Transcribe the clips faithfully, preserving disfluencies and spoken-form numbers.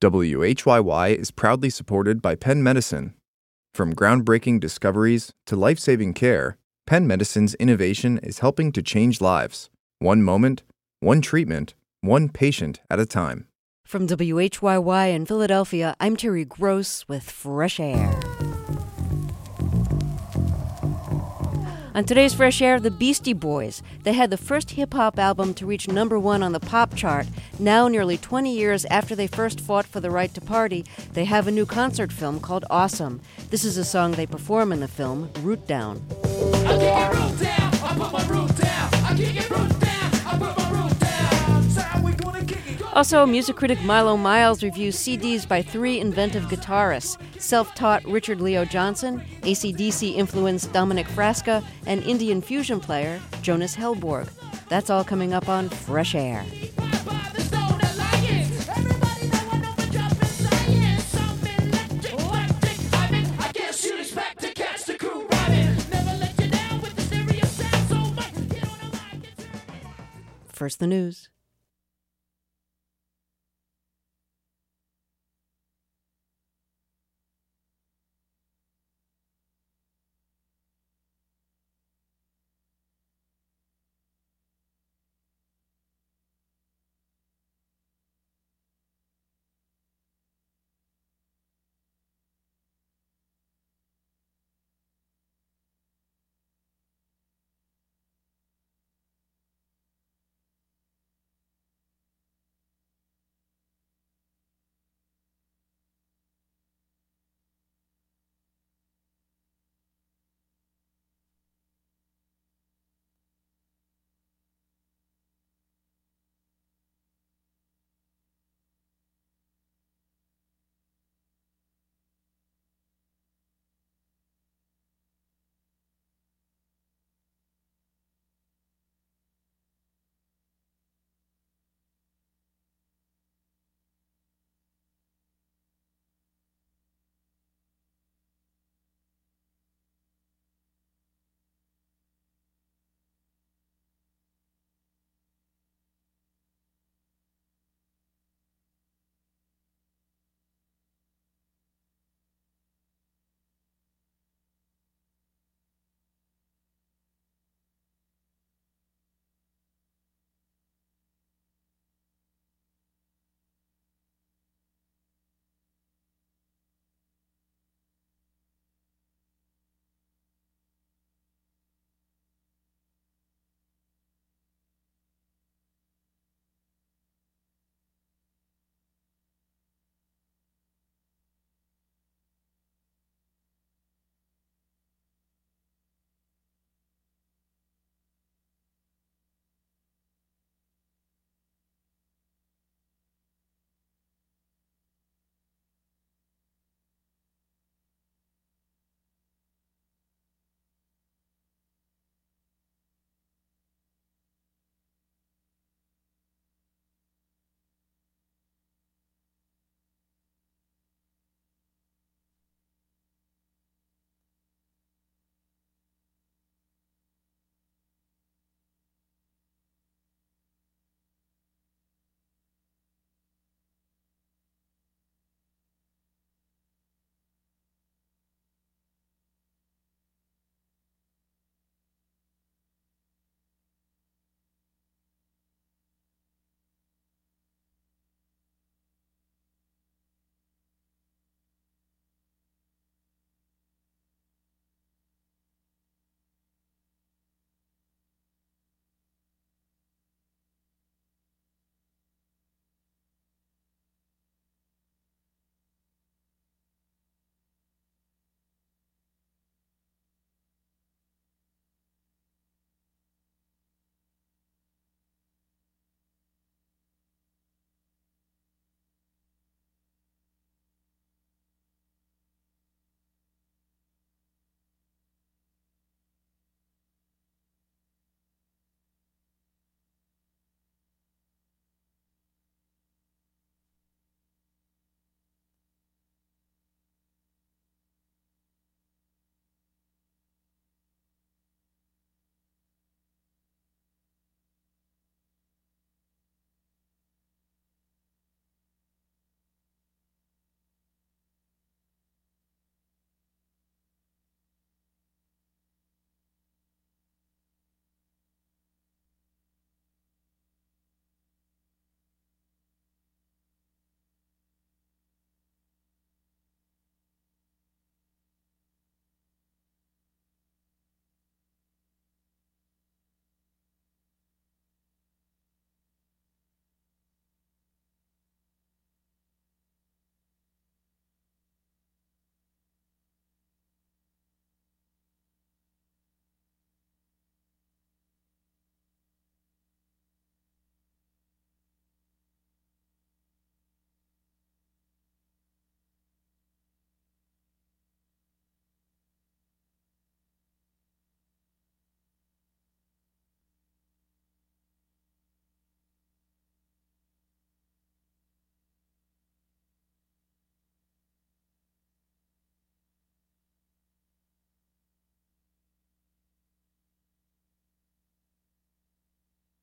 W H Y Y is proudly supported by Penn Medicine. From groundbreaking discoveries to life-saving care, Penn Medicine's innovation is helping to change lives, one moment, one treatment, one patient at a time. From W H Y Y in Philadelphia, I'm Terry Gross with Fresh Air. On today's Fresh Air, the Beastie Boys. They had the first hip-hop album to reach number one on the pop chart. Now, nearly twenty years after they first fought for the right to party, they have a new concert film called Awesome. This is a song they perform in the film, Root Down. I kick it root down, I put my root down. I kick it root down, I put my root down. So how we gonna kick it? Also, music critic Milo Miles reviews C Ds by three inventive guitarists, self-taught Richard Leo Johnson, A C D C-influenced Dominic Frasca, and Indian fusion player Jonas Hellborg. That's all coming up on Fresh Air. First, the news.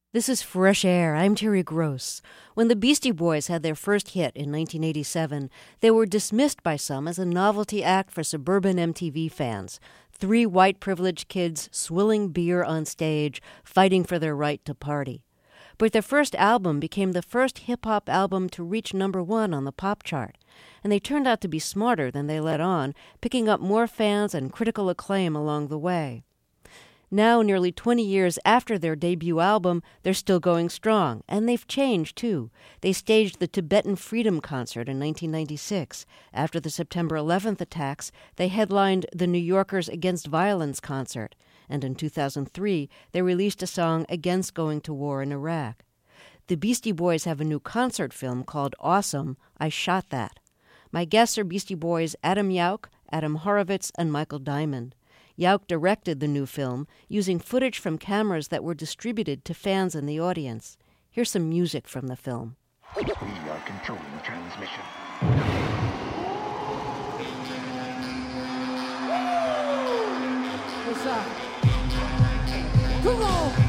This is Fresh Air. I'm Terry Gross. When the Beastie Boys had their first hit in nineteen eighty-seven, they were dismissed by some as a novelty act for suburban M T V fans. Three white privileged kids swilling beer on stage, fighting for their right to party. But their first album became the first hip-hop album to reach number one on the pop chart. And they turned out to be smarter than they let on, picking up more fans and critical acclaim along the way. Now, nearly twenty years after their debut album, they're still going strong, and they've changed, too. They staged the Tibetan Freedom Concert in nineteen ninety-six. After the September eleventh attacks, they headlined the New Yorkers Against Violence concert. And in two thousand three, they released a song against going to war in Iraq. The Beastie Boys have a new concert film called Awesome, I Shot That. My guests are Beastie Boys Adam Yauch, Adam Horovitz, and Michael Diamond. Yauch directed the new film, using footage from cameras that were distributed to fans in the audience. Here's some music from the film. We are controlling transmission. What's up? Come on!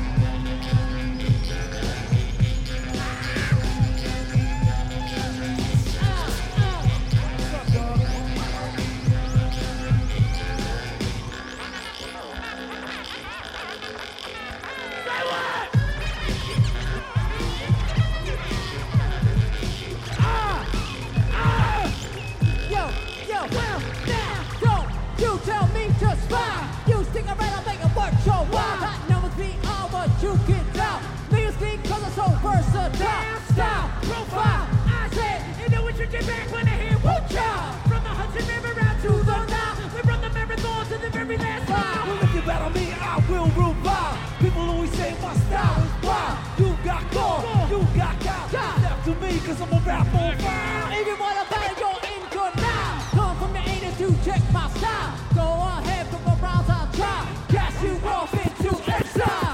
Cause I'm a rap on fire. If you wanna battle, you're in good now. Come from the eighties to check my style. Go ahead, put my rounds on trial. Gas you off into exile.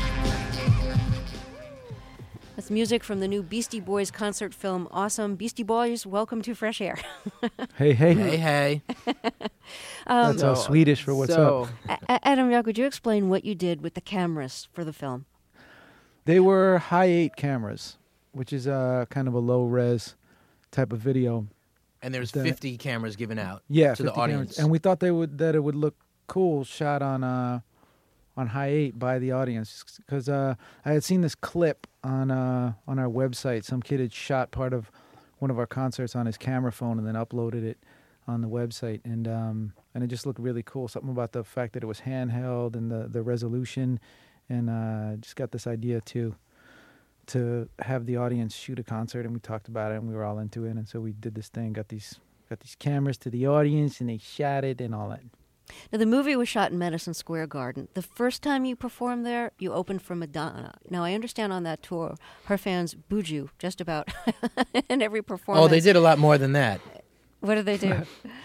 That's music from the new Beastie Boys concert film, Awesome. Beastie Boys, welcome to Fresh Air. Hey, hey. Hey, hey. um, That's all Swedish for what's so, up. A- Adam Yauch, would you explain what you did with the cameras for the film? They were high eight cameras, which is uh, kind of a low res type of video. And there's The- fifty cameras given out Yeah, to the fifty cameras. audience. And we thought they would that it would look cool shot on uh, on high eight by the audience, because uh, I had seen this clip on uh, on our website. Some kid had shot part of one of our concerts on his camera phone and then uploaded it on the website, and um, and it just looked really cool. Something about the fact that it was handheld and the the resolution, and uh, just got this idea to to have the audience shoot a concert, and we talked about it, and we were all into it, and so we did this thing, got these got these cameras to the audience, and they shot it and all that. Now, the movie was shot in Madison Square Garden. The first time you performed there, you opened for Madonna. Now, I understand on that tour, her fans booed you just about in every performance. Oh, they did a lot more than that. What did they do?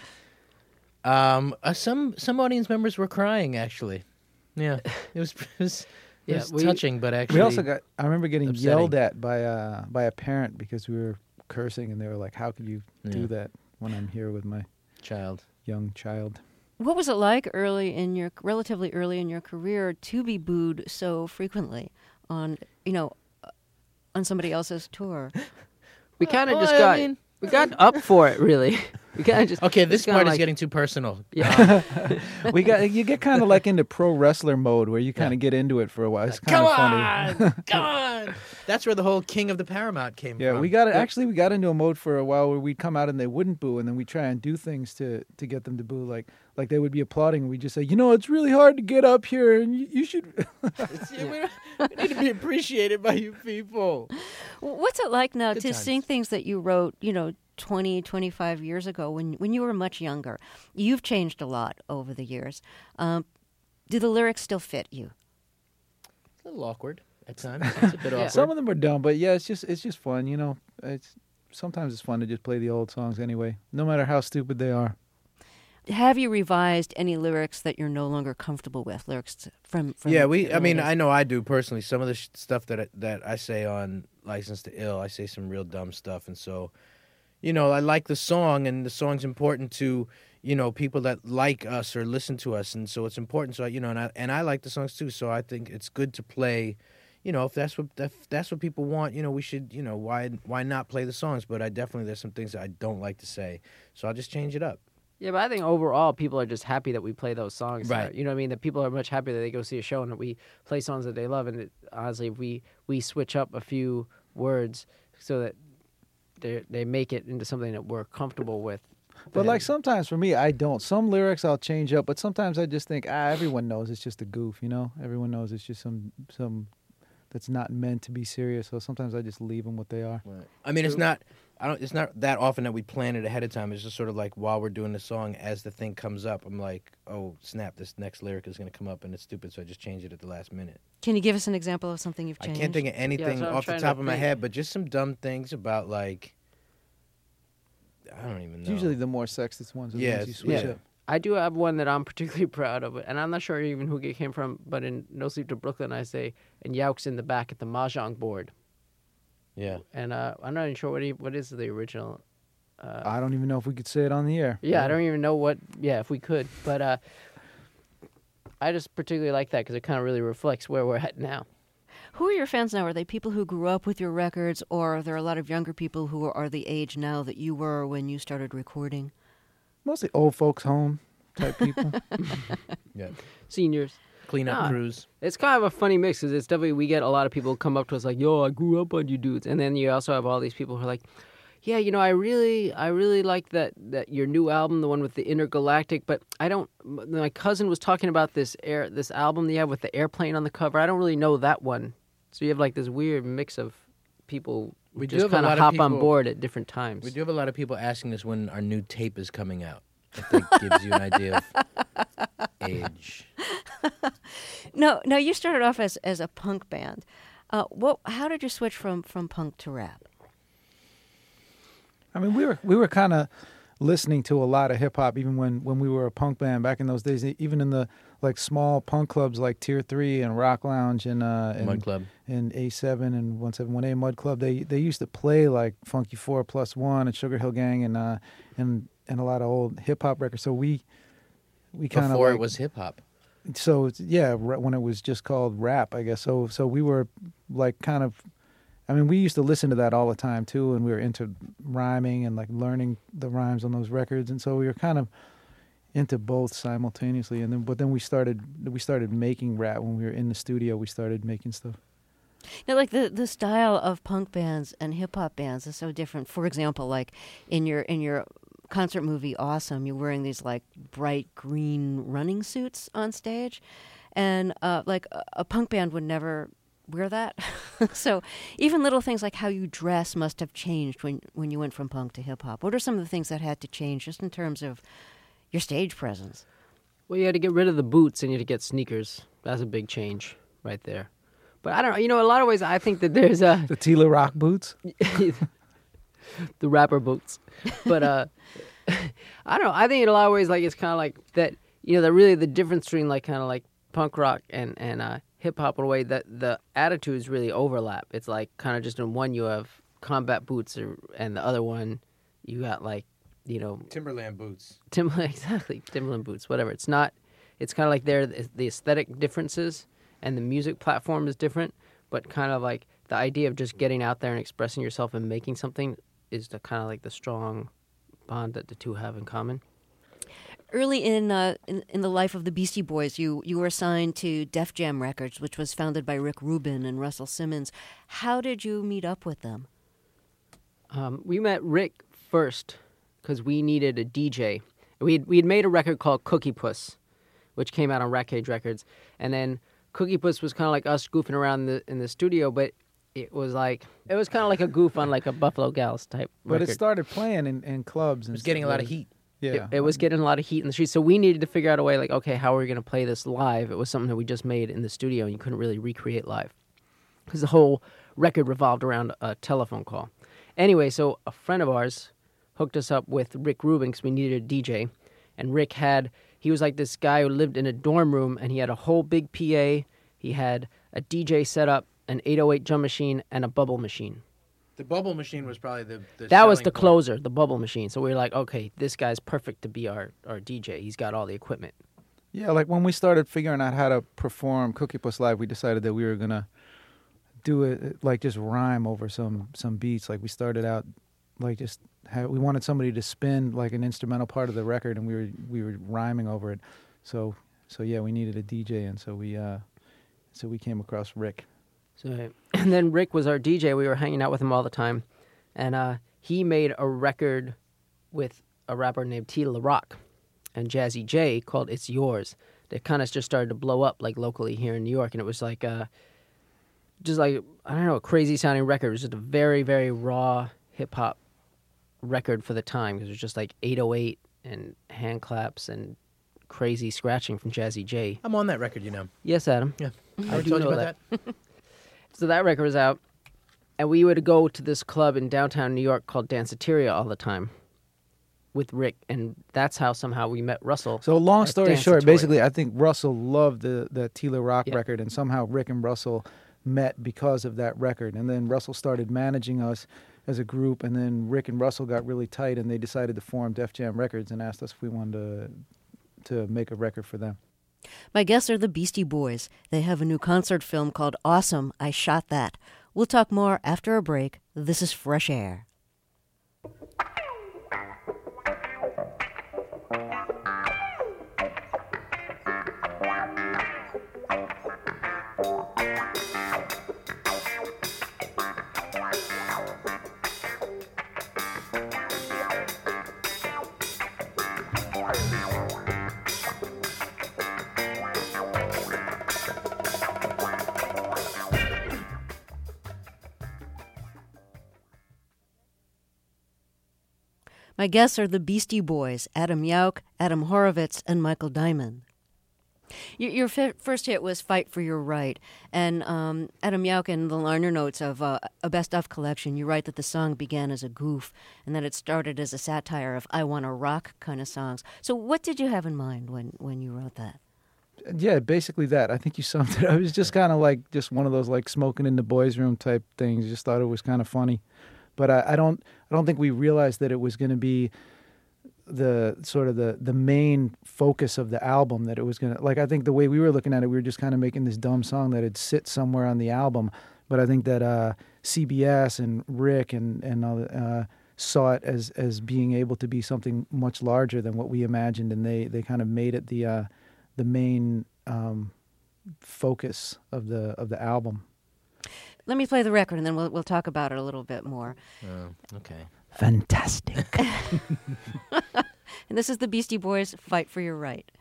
Um, uh, some some audience members were crying, actually. Yeah, it was, it was, it Yeah, was we- touching, but actually... We also got, I remember getting upsetting. yelled at by uh by a parent because we were cursing, and they were like, "How could you Yeah. do that when I'm here with my Child. young child?" What was it like early in your, relatively early in your career, to be booed so frequently on, you know, uh, on somebody else's tour? We kind of Well, just I got mean- we got up for it, really. We kind of just Okay, this it's kinda part is like- getting too personal. Yeah, We got you get kind of like into pro wrestler mode where you kind of get into it for a while. It's kind Come of funny. on! Come on! That's where the whole King of the Paramount came Yeah, from. we got actually we got into a mode for a while where we'd come out and they wouldn't boo, and then we try and do things to to get them to boo. Like like they would be applauding, and we just say, you know, it's really hard to get up here, and you, you should. It's- yeah, we, we need to be appreciated by you people. What's it like now Good to times. sing things that you wrote, you know, twenty, twenty-five years ago when when you were much younger? You've changed a lot over the years. Um, do the lyrics still fit you? It's a little awkward at times. It's a bit awkward. Some of them are dumb, but yeah, it's just it's just fun, you know. It's sometimes it's fun to just play the old songs anyway, no matter how stupid they are. Have you revised any lyrics that you're no longer comfortable with? Lyrics from, from Yeah, we. the I mean, early I know I do personally. Some of the sh- stuff that I, that I say on License to Ill, I say some real dumb stuff, and so, you know, I like the song, and the song's important to, you know, people that like us or listen to us, and so it's important. So, you know, and I and I like the songs too. So I think it's good to play, you know, if that's what if that's what people want, you know, we should, you know, why why not play the songs? But I definitely there's some things that I don't like to say, so I'll just change it up. Yeah, but I think overall people are just happy that we play those songs. Right. You know what I mean? That people are much happier that they go see a show and that we play songs that they love. And it, honestly, if we, we switch up a few words so that they they make it into something that we're comfortable with. But then- like sometimes for me, I don't. Some lyrics I'll change up, but sometimes I just think, ah, everyone knows it's just a goof, you know? Everyone knows it's just some some that's not meant to be serious. So sometimes I just leave them what they are. I mean, it's not. I don't. It's not that often that we plan it ahead of time. It's just sort of like while we're doing the song, as the thing comes up, I'm like, oh snap, this next lyric is going to come up and it's stupid, so I just change it at the last minute. Can you give us an example of something you've I changed? can't think of anything so I'm off the trying top to of my think. head, but just some dumb things about like, I don't even know. It's usually the more sexist ones are the Yeah, ones you it's- switch yeah. up. I do have one that I'm particularly proud of, and I'm not sure even who it came from, but in No Sleep to Brooklyn, I say, and Yauk's in the back at the Mahjong board. yeah. And uh, I'm not even sure what he, what is the original. Uh, I don't even know if we could say it on the air. yeah, I don't even know what, yeah, if we could. But uh, I just particularly like that because it kind of really reflects where we're at now. Who are your fans now? Are they people who grew up with your records, or are there a lot of younger people who are the age now that you were when you started recording? Mostly old folks home type people. Yeah. Seniors. Cleanup Ah. crews. It's kind of a funny mix because it's definitely, we get a lot of people come up to us like, yo, I grew up on you dudes. And then you also have all these people who are like, yeah, you know, I really, I really like that, that your new album, the one with the Intergalactic, but I don't, my cousin was talking about this air, this album that you have with the airplane on the cover. I don't really know that one. So you have like this weird mix of people who We do just have a kind lot of of hop on people- board at different times. We do have a lot of people asking us when our new tape is coming out. If that gives you an idea of age. No, no. You started off as as a punk band. Uh, what? How did you switch from from punk to rap? I mean, we were we were kind of listening to a lot of hip hop even when, when we were a punk band back in those days. Even in the like small punk clubs like Tier Three and Rock Lounge and uh, and, Mud Club. and A seven and one seven one A Mud Club. They they used to play like Funky Four Plus One and Sugar Hill Gang and uh and and a lot of old hip hop records. So we we kind of Before like, it was hip hop. so it's, yeah, ra- when it was just called rap, I guess. So so we were like kind of, I mean, we used to listen to that all the time too, and we were into rhyming and like learning the rhymes on those records, and so we were kind of into both simultaneously. And then but then we started we started making rap when we were in the studio. We started making stuff. Now, like the, the style of punk bands and hip hop bands is so different. For example, like in your in your concert movie Awesome, you're wearing these like bright green running suits on stage, and uh, like a, a punk band would never wear that. So even little things like how you dress must have changed when when you went from punk to hip hop. What are some of the things that had to change just in terms of your stage presence? Well, you had to get rid of the boots and you had to get sneakers. That's a big change right there. But I don't know. You know, in a lot of ways, I think that there's a The Tila Rock boots. the rapper boots. But uh, I don't know. I think in a lot of ways, like it's kind of like that. You know, that really the difference between like kind of like punk rock and and uh, hip hop in a way that the attitudes really overlap. It's like kind of just in one you have combat boots, or, and the other one you got like you know Timberland boots. Timberland exactly Timberland boots, whatever. It's not. It's kind of like there the aesthetic differences and the music platform is different, but kind of like the idea of just getting out there and expressing yourself and making something is the kind of like the strong bond that the two have in common. Early in, uh, in in the life of the Beastie Boys, you, you were assigned to Def Jam Records, which was founded by Rick Rubin and Russell Simmons. How did you meet up with them? Um, we met Rick first because we needed a D J. We had, we had made a record called Cookie Puss, which came out on Rat Cage Records, and then Cookie Puss was kind of like us goofing around in the, in the studio, but it was like it was kind of like a goof on like a Buffalo Gals type But record. it started playing in, in clubs. It And was getting a stuff. lot of heat. Yeah, It, it was getting a lot of heat in the streets, so we needed to figure out a way, like, okay, how are we going to play this live? It was something that we just made in the studio, and you couldn't really recreate live because the whole record revolved around a telephone call. Anyway, so a friend of ours hooked us up with Rick Rubin because we needed a D J, and Rick had, he was like this guy who lived in a dorm room, and he had a whole big P A, he had a D J setup, an eight oh eight drum machine, and a bubble machine. The bubble machine was probably the, the That was selling the point. closer, the bubble machine. So we were like, okay, this guy's perfect to be our, our D J. He's got all the equipment. Yeah, like when we started figuring out how to perform Cookie Puss Live, we decided that we were gonna do it like just rhyme over some some beats. Like we started out like just ha we wanted somebody to spin like an instrumental part of the record, and we were we were rhyming over it. So so yeah, we needed a D J, and so we uh so we came across Rick. So and then Rick was our D J. We were hanging out with him all the time, and uh, he made a record with a rapper named T. La Rock and Jazzy J called "It's Yours." That kind of just started to blow up like locally here in New York, and it was like uh, just like I don't know, a crazy sounding record. It was just a very very raw hip hop record for the time because it was just like eight oh eight and hand claps and crazy scratching from Jazzy J. I'm on that record, you know. Yes, Adam. Yeah, I I already do told you know about that. that. So that record was out, and we would go to this club in downtown New York called Danceteria all the time with Rick, and that's how somehow we met Russell. So long at story short, Danceteria. basically, I think Russell loved the the Tila Rock Yeah. record, and somehow Rick and Russell met because of that record. And then Russell started managing us as a group, and then Rick and Russell got really tight, and they decided to form Def Jam Records and asked us if we wanted to to make a record for them. My guests are the Beastie Boys. They have a new concert film called Awesome, I Shot That. We'll talk more after a break. This is Fresh Air. My guests are the Beastie Boys, Adam Yauch, Adam Horovitz, and Michael Diamond. Your, your f- first hit was Fight for Your Right, and um, Adam Yauch, in the liner notes of uh, A Best Of collection, you write that the song began as a goof and that it started as a satire of I Wanna Rock kind of songs. So what did you have in mind when, when you wrote that? Yeah, basically that. I think you summed it up. It was just kind of like just one of those like smoking in the boys' room type things. Just thought it was kind of funny. But I, I don't I don't think we realized that it was going to be the sort of the, the main focus of the album, that it was going to, like, I think the way we were looking at it, we were just kind of making this dumb song that would sit somewhere on the album. But I think that uh, C B S and Rick and, and all, uh, saw it as, as being able to be something much larger than what we imagined, and they, they kind of made it the uh, the main um, focus of the of the album. Let me play the record, and then we'll we'll talk about it a little bit more. Oh, okay. Fantastic. And this is the Beastie Boys, Fight for Your Right.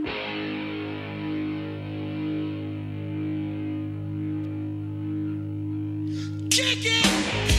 Kick it!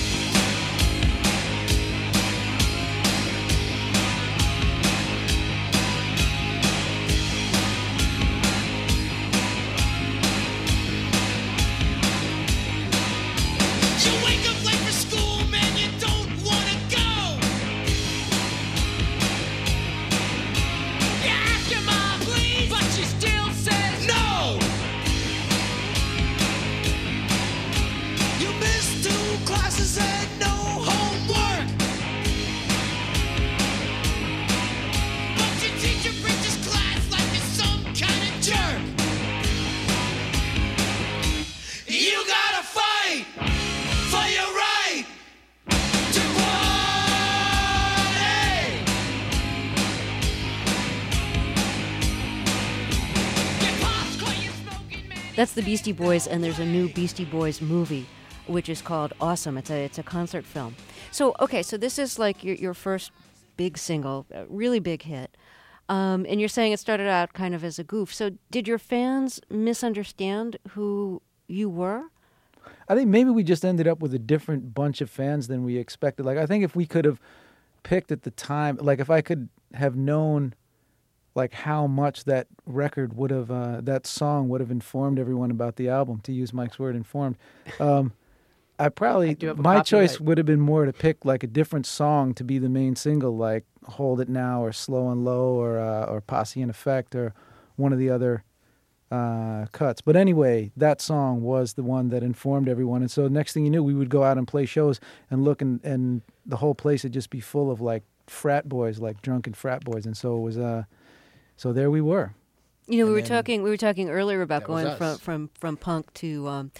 That's the Beastie Boys, and there's a new Beastie Boys movie, which is called Awesome. It's a it's a concert film. So, okay, so this is like your your first big single, a really big hit. Um, and you're saying it started out kind of as a goof. So did your fans misunderstand who you were? I think maybe we just ended up with a different bunch of fans than we expected. Like, I think if we could have picked at the time, like if I could have known like how much that record would have, uh, that song would have informed everyone about the album, to use Mike's word, informed. Um, I probably, I do have a my copy, choice right? would have been more to pick like a different song to be the main single, like Hold It Now or Slow and Low or uh, or Posse in Effect or one of the other uh, cuts. But anyway, that song was the one that informed everyone. And so next thing you knew, we would go out and play shows and look, and, and the whole place would just be full of like frat boys, like drunken frat boys. And so it was, uh, so there we were. You know, we And were then talking. We were talking earlier about that was going from, us. from, from punk to um,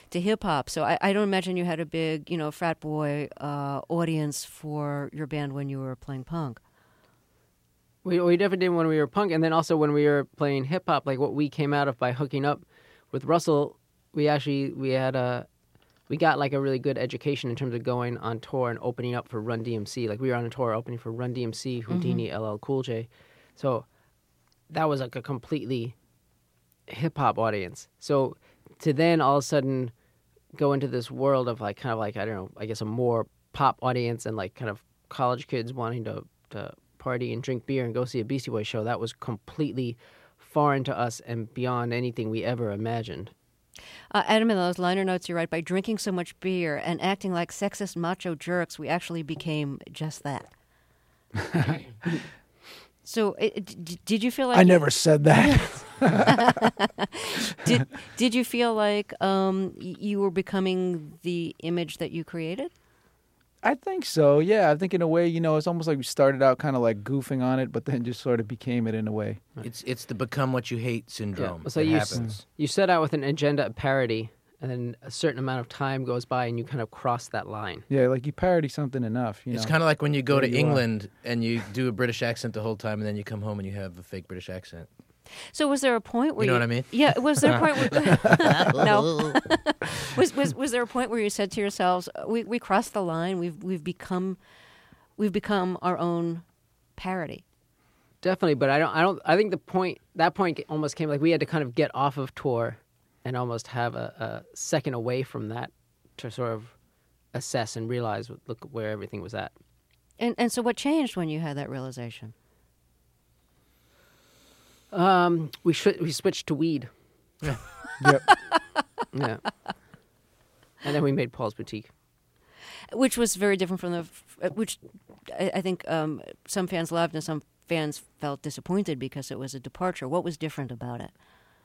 to hip hop. So I, I don't imagine you had a big, you know, frat boy uh, audience for your band when you were playing punk. We we definitely did when we were punk, and then also when we were playing hip hop. Like what we came out of by hooking up with Russell, we actually we had a we got like a really good education in terms of going on tour and opening up for Run D M C. Like we were on a tour opening for Run D M C, Houdini, mm-hmm. L L Cool J. So that was like a completely hip hop audience. So to then all of a sudden go into this world of like kind of like I don't know, I guess a more pop audience and like kind of college kids wanting to to party and drink beer and go see a Beastie Boys show, that was completely foreign to us and beyond anything we ever imagined. Uh, Adam, in those liner notes you write, by drinking so much beer and acting like sexist macho jerks, we actually became just that. So it, d- did you feel like... I you, never said that. did, did you feel like um, you were becoming the image that you created? I think so, yeah. I think in a way, you know, it's almost like we started out kind of like goofing on it, but then just sort of became it in a way. It's it's the become what you hate syndrome. Yeah. So that you happens. S- you set out with an agenda of parody, and then a certain amount of time goes by, and you kind of cross that line. Yeah, like you parody something enough, you It's know. kind of like when you go There to you are. England and you do a British accent the whole time, and then you come home and you have a fake British accent. So was there a point where You you... know what I mean? Yeah, was there a point where... no. was, was was there a point where you said to yourselves, we we crossed the line, we've we've become we've become our own parody? Definitely, but I don't. I don't. I think the point that point almost came like we had to kind of get off of tour, and almost have a, a second away from that to sort of assess and realize look where everything was at. And and so what changed when you had that realization? Um, we sh- we switched to weed. Yep. Yeah, and then we made Paul's Boutique. Which was very different from the, f- which I, I think um, some fans loved and some fans felt disappointed because it was a departure. What was different about it?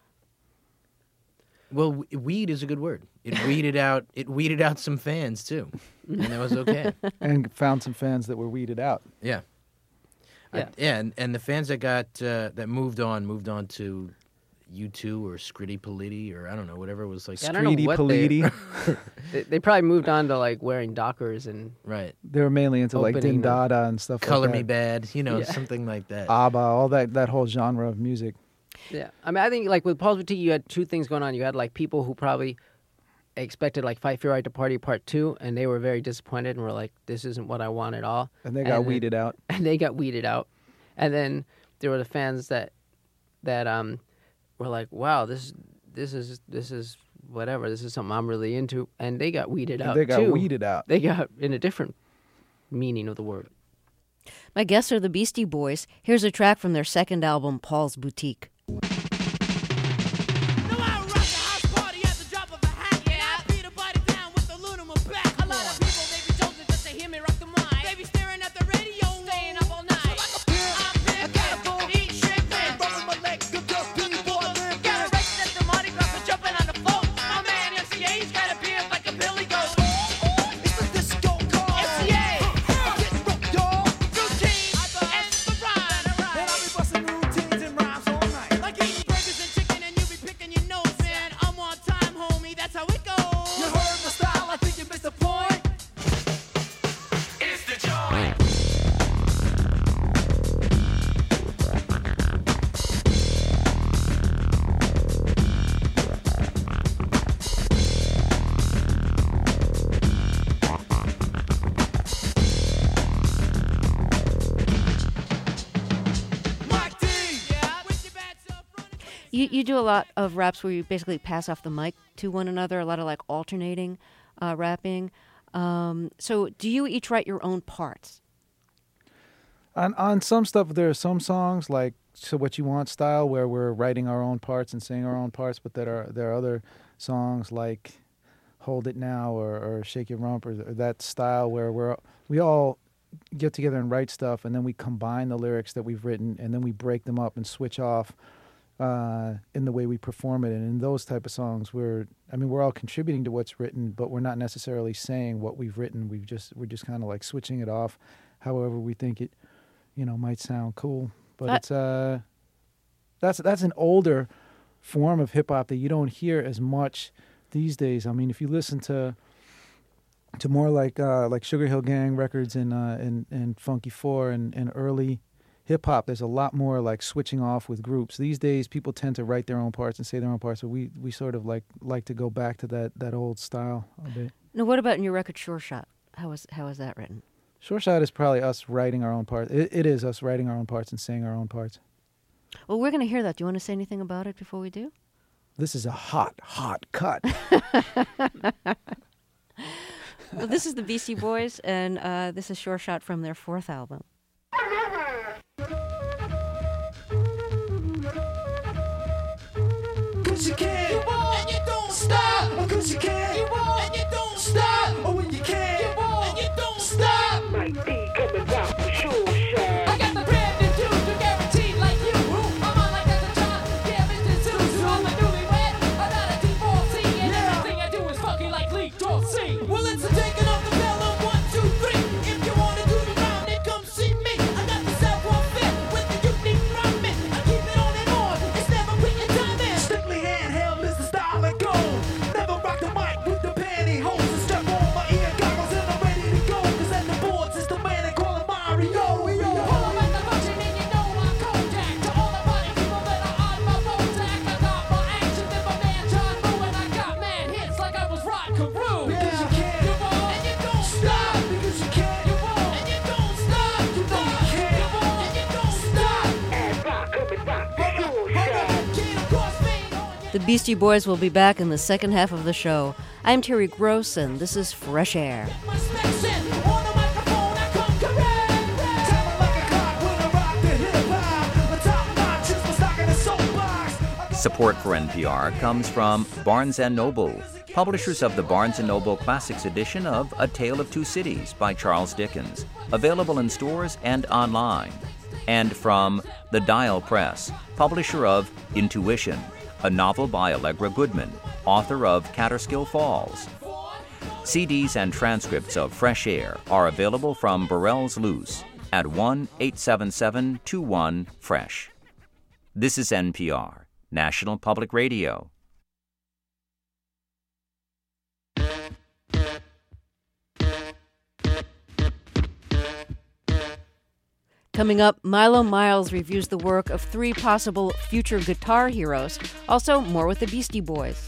Well, w- weed is a good word. It weeded out. It weeded out some fans too, and that was okay. And found some fans that were weeded out. Yeah. I, Yeah. yeah, and, and the fans that got uh, that moved on moved on to U two or Scritti Politti or I don't know whatever it was like. Yeah, I don't know Streety what Politti. They, they probably moved on to like wearing Dockers and Right. They were mainly into like Opening Din Dada and stuff Color like Me that. Bad, you know, Yeah. something like that. ABBA, all that, that whole genre of music. yeah. I mean, I think like with Paul's Boutique, you had two things going on. You had like people who probably expected like Fight Fear Right to Party Part Two, and they were very disappointed and were like, "This isn't what I want at all." And they got And then- weeded out. and they got weeded out. And then there were the fans that that um were like, "Wow, this this is this is whatever. This is something I'm really into," and they got weeded And out they got too. weeded out. They got in a different meaning of the word. My guests are the Beastie Boys. Here's a track from their second album, Paul's Boutique. No, I rock a house party at the drop of a hat. Yeah, I beat a body down with the loot on my back. A lot of people, they be chosen just to hear me rock the mic. They be staring at the radio, staying up all night. I'm pimpin', eat shrimpin', Rubbing my leg, good girl, Billy Boy, live got a race at the Mardi Gras for jumping on the float. My man M C A's got a beard like a Billy Goat. It's the disco call. M C A, Get broke, y'all. routine, and the rhyme. And I'll be busting routines and rhymes all night. Like eating burgers and chicken and you be picking your nose, man. I'm on time, homie, that's how it goes. You heard my style, I think you missed the point. It's the joint. Mike D. Yeah, with your bad self running. You you do a lot of raps where you basically pass off the mic to one another, a lot of like alternating uh, rapping. Um, so do you each write your own parts? On on some stuff, there are some songs like "So What You Want" style where we're writing our own parts and singing our own parts, but there are there are other songs like "Hold It Now" or, or "Shake Your Rump" or, or that style where we're we all get together and write stuff, and then we combine the lyrics that we've written, and then we break them up and switch off uh, in the way we perform it. And in those type of songs, we're I mean we're all contributing to what's written, but we're not necessarily saying what we've written. We've just we're just kind of like switching it off, however we think it. You know, might sound cool, but Uh, it's uh, that's that's an older form of hip hop that you don't hear as much these days. I mean, if you listen to to more like uh, like Sugar Hill Gang records and uh, and and Funky Four and, and early hip hop, there's a lot more like switching off with groups. These days, people tend to write their own parts and say their own parts. So we, we sort of like like to go back to that, that old style a bit. Now, what about in your record Sure Shot? How is how is that written? Sure Shot is probably us writing our own parts. It, it is us writing our own parts and saying our own parts. Well, we're going to hear that. Do you want to say anything about it before we do? This is a hot, hot cut. Well, this is the Beastie Boys, and uh, this is Sure Shot from their fourth album. Cause you can, you won't, and you don't stop. Cause you can, you won't, and you don't stop. Oh, when you can, you won't, and you don't stop. Might be coming out for sure, shot. I got the brand new dude, you guaranteed like you. I'm on like as a child, yeah, Mister Zeus. I'm a newlywed, I'm not a divorcee, and Yeah. everything I do is fucking like Lee Dorsey. Well, it's a taking off the bell on one, two, three. If you wanna do the round, then come see me. I got the savoir faire with the unique rhyming. I keep it on and on, it's never written time in. Strictly handheld is the style I go. Never rock the mic with the pantyhose. And strap on my ear goggles and I'm ready to go. Cause at the boards it's the man they call him Mario. Pull up at the function and you know I'm Kodak. To all the party people that are on my Bojack. I got more action than my man John Woo, and I got mad hits like I was Rod Carew. Because you can, You won't, and you don't stop. Because you can, you won't, and you don't stop. You know you can, you won't, and you don't stop. And rock, coming rock for Hold sure, up, hold shot. up. Can't cross me on you. The Beastie Boys will be back in the second half of the show. I'm Terry Gross, and this is Fresh Air. My specs in on the microphone, I come correct. Time it like a clock when I rock the hip hop. The top notch is my stock in the soapbox. Support for N P R comes from Barnes and Noble, publishers of the Barnes and Noble Classics edition of A Tale of Two Cities by Charles Dickens, available in stores and online. And from The Dial Press, publisher of Intuition, a novel by Allegra Goodman, author of Catterskill Falls. C Ds and transcripts of Fresh Air are available from Burrell's Loose at one eight seven seven two one fresh. This is N P R, National Public Radio. Coming up, Milo Miles reviews the work of three possible future guitar heroes. Also, more with the Beastie Boys.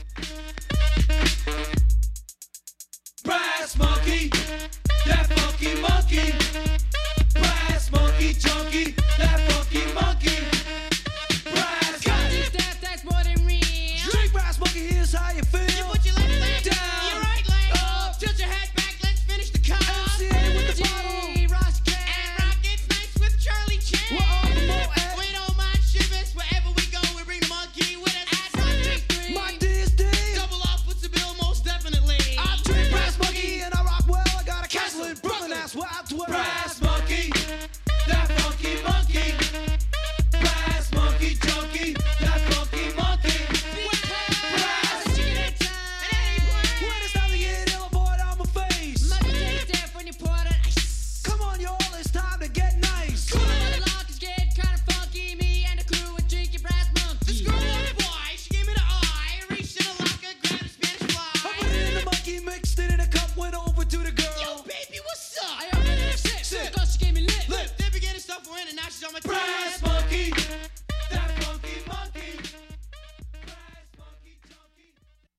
Brass monkey, that funky monkey. Brass monkey, junkie, that funky monkey. Brass monkey. That, that's more than real. Drink brass monkey, here's how you feel. You put your left leg Down. your right leg Up. tilt your head back, let's finish the cut. M C A with the bottle. G, Ross Cat. And rock it's nice with Charlie Chan. We're on the boat at- We don't mind shivers, wherever we go, we bring the monkey with us. At Rock Take Three. My D is D. Double off with the bill, most definitely. I drink brass monkey and I rock well. I got a castle in Brooklyn, that's where I dwell. Brass monkey, that funky monkey. Brass monkey, junkie, that funky monkey. Brass. Chicken at time, and that ain't playing. When it's time to get ill, avoid on my face. Mother taste that when you pour that ice. Come on, y'all, it's time to get nice. Cool the lock is getting kinda funky. Me and the crew are drinking brass monkey. The screw on the boy, she gave me the eye. Reached in the locker, grabbed a Spanish fly. I put it in the monkey, mixed it in a cup, went over to the girl. Yo, baby, what's up? I opened it sip, Sip. because she gave me lip. Lip. They be getting stuff for in and now she's on my Brass tail. monkey, that funky monkey. Brass monkey, junkie.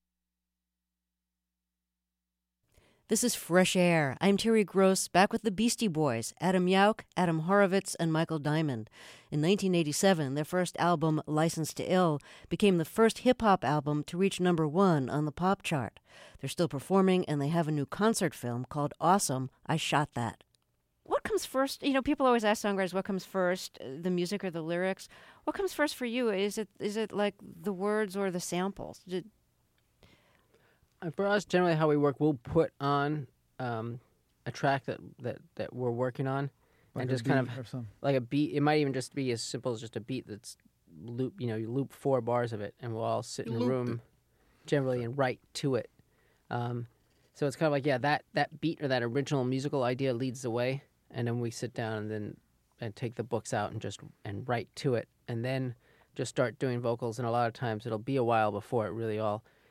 This is Fresh Air. I'm Terry Gross, back with the Beastie Boys, Adam Yauch, Adam Horovitz, and Michael Diamond. In nineteen eighty-seven, their first album, License to Ill, became the first hip-hop album to reach number one on the pop chart. They're still performing, and they have a new concert film called Awesome, I Shot That. What comes first? You know, people always ask songwriters, what comes first, the music or the lyrics? What comes first for you? Is it is it like the words or the samples? Did, Uh, For us, generally, how we work, we'll put on um, a track that, that, that we're working on, Like and a just kind beat of or something. like a beat. It might even just be as simple as just a beat that's loop. You know, you loop four bars of it, and we'll all sit in a room, generally, and write to it. Um, so it's kind of like, yeah, that, that beat or that original musical idea leads the way, and then we sit down and then and take the books out and just and write to it, and then just start doing vocals. And a lot of times it'll be a while before it really all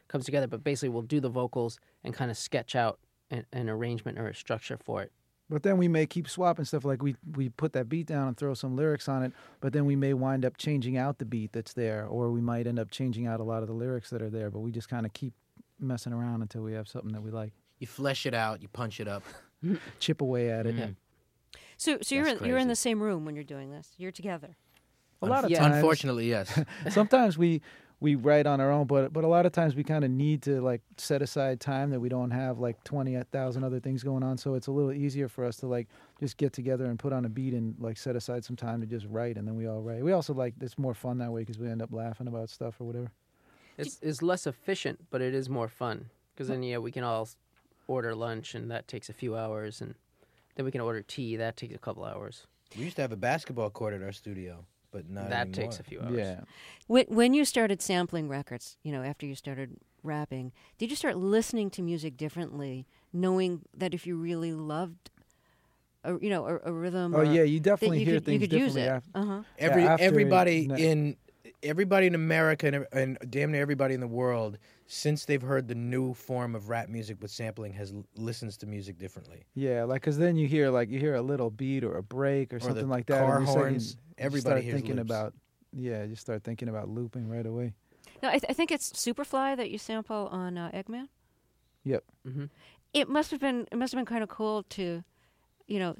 comes together. But basically, we'll do the vocals and kind of sketch out an, an arrangement or a structure for it. But then we may keep swapping stuff. Like we we put that beat down and throw some lyrics on it, but then we may wind up changing out the beat that's there, or we might end up changing out a lot of the lyrics that are there. But we just kind of keep messing around until we have something that we like. You flesh it out, you punch it up. Chip away at it. Yeah. So, so you're in, That's you're in crazy. the same room when you're doing this. You're together. A lot of Yeah. times, Unfortunately, yes. sometimes we we write on our own, but but a lot of times we kind of need to like set aside time that we don't have like twenty thousand other things going on. So it's a little easier for us to like just get together and put on a beat and like set aside some time to just write, and then we all write. We also like it's more fun that way because we end up laughing about stuff or whatever. It's, it's less efficient, but it is more fun. Because then, yeah, we can all s- order lunch, and that takes a few hours. And then we can order tea. That takes a couple hours. We used to have a basketball court at our studio, but not that anymore. takes a few hours. Yeah. When, when you started sampling records, you know, after you started rapping, did you start listening to music differently, knowing that if you really loved, a, you know, a, a rhythm? Oh or yeah, you that definitely you hear could, things you could use differently. it. After, Uh huh. Every Yeah, after everybody it- in everybody in America and, and damn near everybody in the world, since they've heard the new form of rap music with sampling, has l- listens to music differently. Yeah, like because then you hear like you hear a little beat or a break or, Or the something like that. car and you start- horns. you Everybody start hears thinking loops. about. Yeah, you start thinking about looping right away. No, I, th- I think it's Superfly that you sample on uh, Eggman. Yep. hmm It must have been it must have been kind of cool to, you know,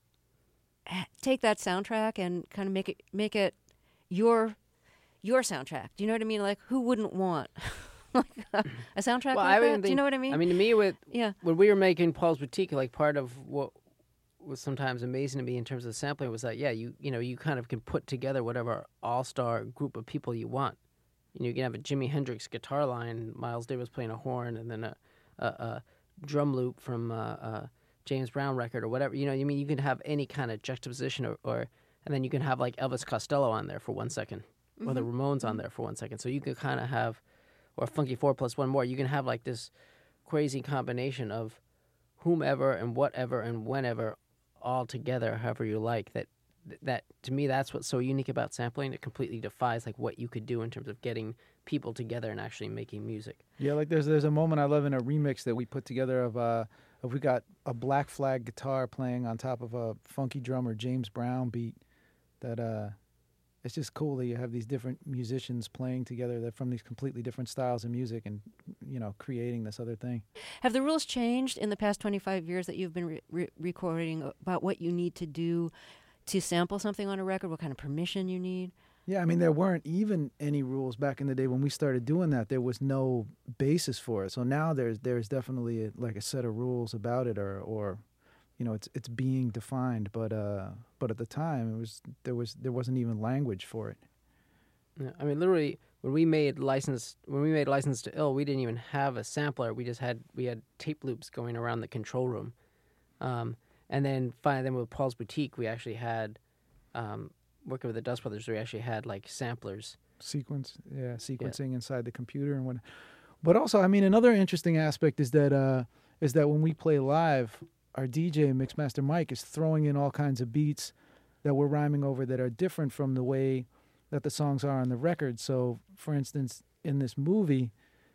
h- take that soundtrack and kind of make it make it your your soundtrack. Do you know what I mean? Like, who wouldn't want like a, a soundtrack Well, like I that? wouldn't Do you think- know what I mean? I mean, to me, with yeah. when we were making Paul's Boutique, like part of what was sometimes amazing to me in terms of sampling was that, yeah, you you know, you kind of can put together whatever all-star group of people you want. You know, you can have a Jimi Hendrix guitar line, Miles Davis playing a horn, and then a, a, a drum loop from a, a James Brown record or whatever. You know, I mean, you can have any kind of juxtaposition, or, or and then you can have like Elvis Costello on there for one second, or the Ramones on there for one second. So you can kind of have, or Funky Four plus one more. You can have like this crazy combination of whomever and whatever and whenever all together, however you like. That that to me, that's what's so unique about sampling. It completely defies like what you could do in terms of getting people together and actually making music. Yeah, like there's there's a moment I love in a remix that we put together of uh of we got a Black Flag guitar playing on top of a funky drummer James Brown beat. That uh, it's just cool that you have these different musicians playing together that from these completely different styles of music and you know creating this other thing. Have the rules changed in the past twenty-five years that you've been re- re- recording about what you need to do to sample something on a record? What kind of permission you need? Yeah, I mean, there weren't even any rules back in the day when we started doing that. There was no basis for it. So now there's there's definitely a, like a set of rules about it, or or you know, it's it's being defined. But uh, but at the time, it was there was there wasn't even language for it. Yeah, I mean, literally, when we made license, when we made License to Ill, we didn't even have a sampler. We just had we had tape loops going around the control room, um, and then finally, then with Paul's Boutique, we actually had um, working with the Dust Brothers. We actually had like samplers. Sequence, yeah, sequencing inside the computer and what. But also, I mean, another interesting aspect is that uh, is that when we play live, our D J Mixmaster Mike is throwing in all kinds of beats that we're rhyming over that are different from the way that the songs are on the record. So, for instance, in this movie,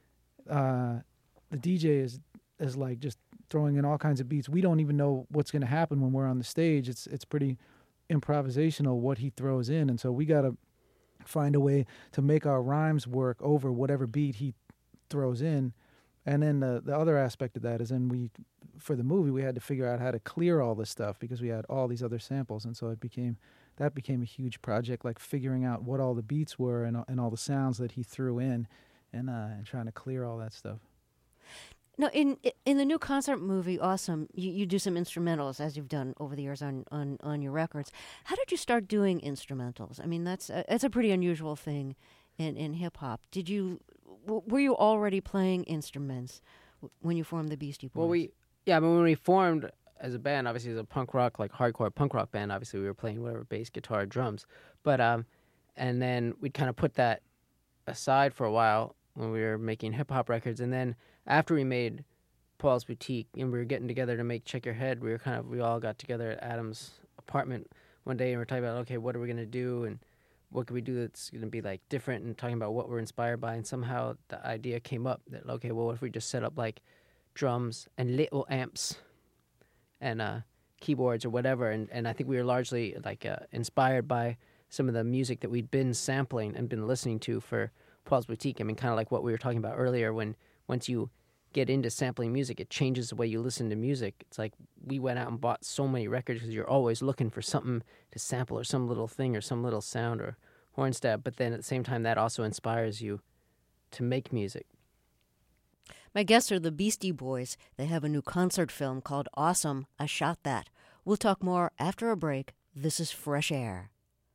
uh, the D J is is like just throwing in all kinds of beats. We don't even know what's going to happen when we're on the stage. It's it's pretty improvisational what he throws in, and so we got to find a way to make our rhymes work over whatever beat he throws in. And then the the other aspect of that is then we, for the movie, we had to figure out how to clear all this stuff because we had all these other samples, and so it became that became a huge project, like figuring out what all the beats were and and all the sounds that he threw in, and uh, and trying to clear all that stuff. No, in in the new concert movie, Awesome, you, you do some instrumentals as you've done over the years on, on, on your records. How did you start doing instrumentals? I mean, that's a, that's a pretty unusual thing in, in hip hop. Did you w- were you already playing instruments w- when you formed the Beastie Boys? Well, we yeah, I mean, when we formed as a band, obviously as a punk rock, like hardcore punk rock band, obviously we were playing whatever bass, guitar, drums, but um, and then we'd kind of put that aside for a while when we were making hip hop records, and then after we made Paul's Boutique and we were getting together to make Check Your Head, we were kind of we all got together at Adam's apartment one day and we were talking about, okay, what are we gonna do, and what could we do that's going to be like different, and talking about what we're inspired by. And somehow the idea came up that, okay, well, what if we just set up like drums and little amps and uh, keyboards or whatever. And, and I think we were largely like uh, inspired by some of the music that we'd been sampling and been listening to for Paul's Boutique. I mean, kind of like what we were talking about earlier, when once you get into sampling music, it changes the way you listen to music. It's like we went out and bought so many records because you're always looking for something to sample or some little thing or some little sound or horn stab. But then at the same time, that also inspires you to make music. My guests are the Beastie Boys. They have a new concert film called Awesome, I Shot That. We'll talk more after a break. This is Fresh Air.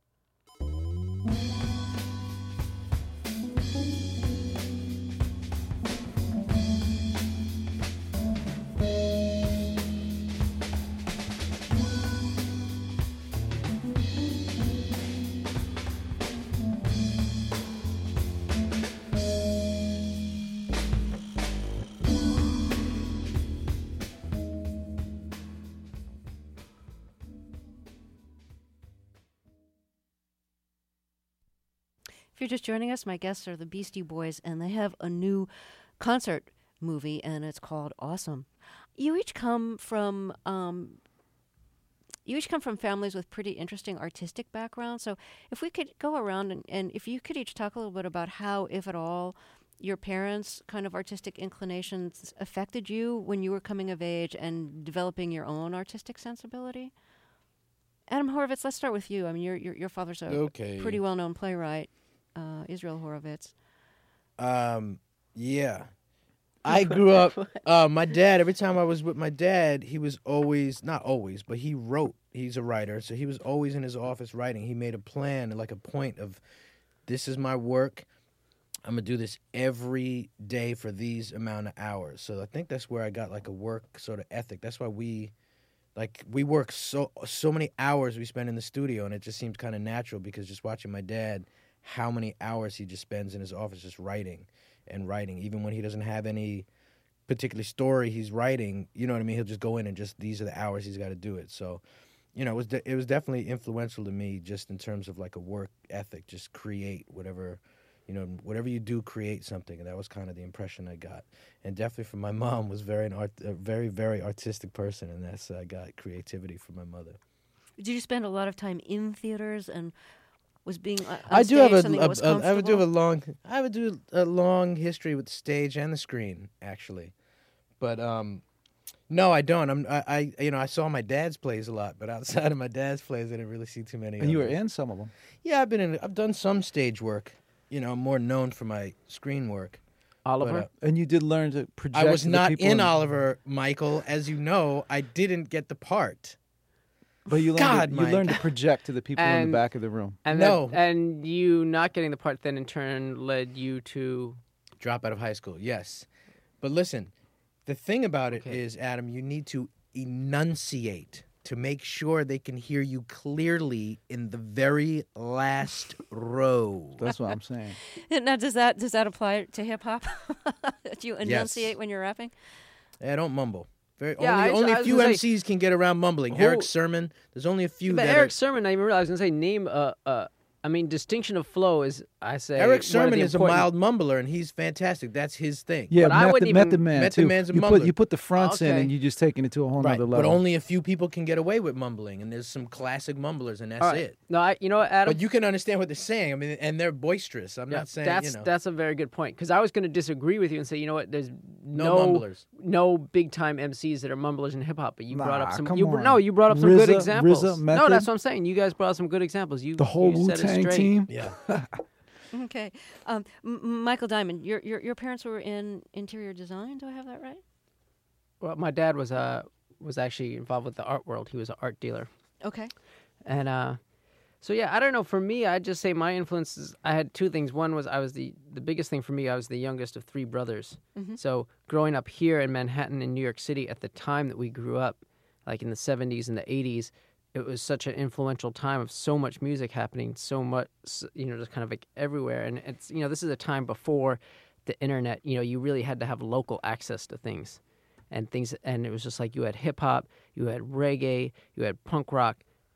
If you're just joining us, my guests are the Beastie Boys, and they have a new concert movie, and it's called Awesome. You each come from um, you each come from families with pretty interesting artistic backgrounds. So if we could go around and, and if you could each talk a little bit about how, if at all, your parents' kind of artistic inclinations affected you when you were coming of age and developing your own artistic sensibility. Adam Horovitz, let's start with you. I mean, your your, your father's a Okay. pretty well-known playwright. Uh, Israel Horovitz. Um, yeah. I grew up, uh, my dad, every time I was with my dad, he was always, not always, but he wrote. He's a writer, so he was always in his office writing. He made a plan, like a point of, this is my work. I'm going to do this every day for these amount of hours. So I think that's where I got like a work sort of ethic. That's why we, like, we work so so many hours we spend in the studio, and it just seems kind of natural because just watching my dad, how many hours he just spends in his office just writing and writing. Even when he doesn't have any particular story he's writing, you know what I mean? He'll just go in and just, these are the hours he's got to do it. So, you know, it was de- it was definitely influential to me just in terms of like a work ethic, just create whatever, you know, whatever you do, create something. And that was kind of the impression I got. And definitely from my mom was very an art, a very, very artistic person. And that's, I got creativity from my mother. Did you spend a lot of time in theaters and was being on I do stage have a, something a, that was a I would do have a comfortable? long I would do a long history with the stage and the screen actually, but um, no, I don't. I'm I, I you know I saw my dad's plays a lot, but outside of my dad's plays, I didn't really see too many. And of you were them. in some of them. Yeah, I've been in. I've done some stage work. You know, I'm more known for my screen work. Oliver? But, uh, And you did learn to project. I was to the not people in Oliver, Michael. As you know, I didn't get the part. But you learned, God, to, you Mike. learned to project to the people in And- the back of the room. And No. that- and you not getting the part then in turn led you to... Drop out of high school, yes. But listen, the thing about it Okay. is, Adam, you need to enunciate to make sure they can hear you clearly in the very last row. That's what I'm saying. Now, does that does that apply to hip hop? Do you enunciate when you're rapping? I don't mumble. Very, Yeah, only I- only I a was few gonna M say- Cs can get around mumbling. Who- Eric Sermon, there's only a few But that Eric are... Sermon, I didn't realize, I was going to say, name a... a I mean, distinction of flow is, I say... one Eric of Sermon the is a important- mild mumbler, and he's fantastic. That's his thing. Yeah, But I Method, wouldn't Method even- Man Method too. Man's a you put mumbler. you put the fronts in, Okay. and you just taking it to a whole Right, nother but level. only a few people can get away with mumbling, and there's some classic mumblers, and that's All right. it. No, I, you know what, Adam? But you can understand what they're saying. I mean, and they're boisterous. I'm Yeah, not saying, that's you know. that's a very good point, because I was going to disagree with you and say, you know what, there's No no mumblers. no big time M Cs that are mumblers in hip hop. But you brought up Nah, some. come You, br- on. no, you brought up some good RZA, examples. RZA, no, Method. that's what I'm saying. You guys brought up some good examples. You the whole you Wu said it Tang straight. team. Yeah. Okay. Um, M- Michael Diamond, your, your your parents were in interior design. Do I have that right? Well, my dad was uh was actually involved with the art world. He was an art dealer. Okay. And uh, so yeah, I don't know. For me, I'd just say my influences. I had two things. One was I was the the biggest thing for me. I was the youngest of three brothers. So growing up here in Manhattan in New York City at the time that we grew up, like in the seventies and the eighties, it was such an influential time of so much music happening, so much, you know, just kind of like everywhere. And it's, you know, this is a time before the internet. You know, you really had to have local access to things. And things, and it was just like you had hip hop, you had reggae, you had punk rock,